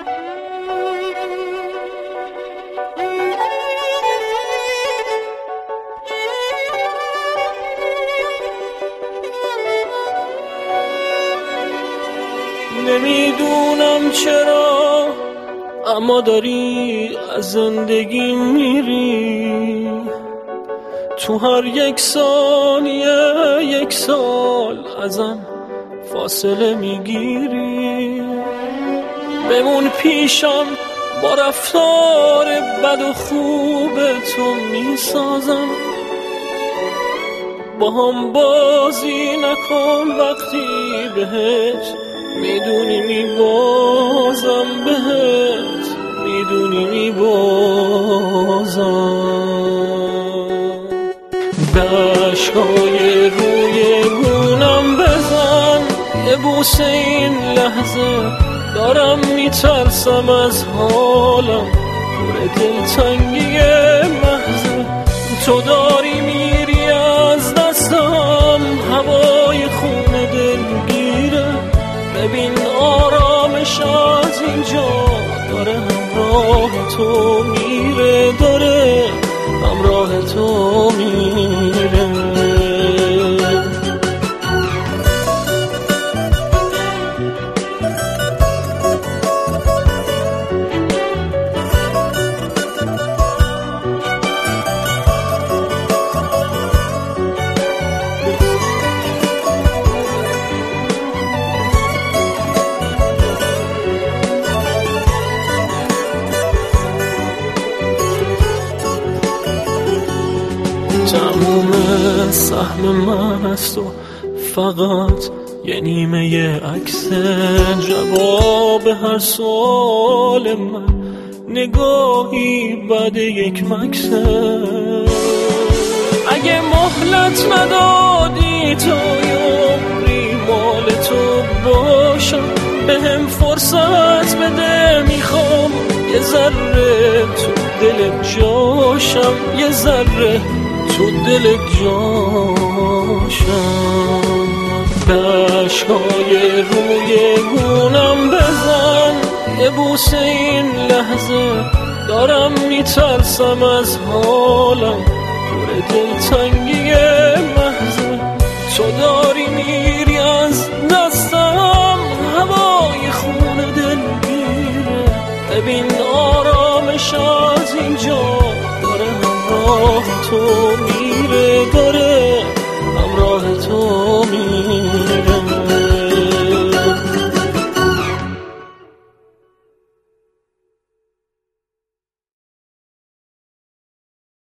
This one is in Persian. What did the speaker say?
نمیدونم چرا اما داری از زندگی میری، تو هر یک ثانیه یک سال ازم فاصله میگیری. بمون پیشم با رفتار بد و خوب تو میسازم، با هم بازی نکن وقتی بهت میدونی میبازم، بهت میدونی میبازم. دشت‌های روی گونم بزن، یه بوسه این لحظه دارم میترسم از حالم، پر دلتنگی محضه. تو داری میری از دستم، هوای خون دلگیره. ببین آرامش از اینجا داره همراه تو میره، داره همراه تو میره. تموم سهم من است و فقط یه نیمه عکس جواب هر سوال من، نگاهی بعد یک مکسه. اگه مهلت ندادی تا عمری مال تو باشم، بهم فرصت بده، میخوام یه ذره تو دلت جاشم، یه ذره تو دلت جاشم. دشت‌های روی گونم بزن، یه بوسه این لحظه دارم میترسم از حالم، پر دلتنگی محضه. تو داری میری از دستم، هوای خون دلگیره. ببین آرامش از اینجا داره همراه تو میره، داره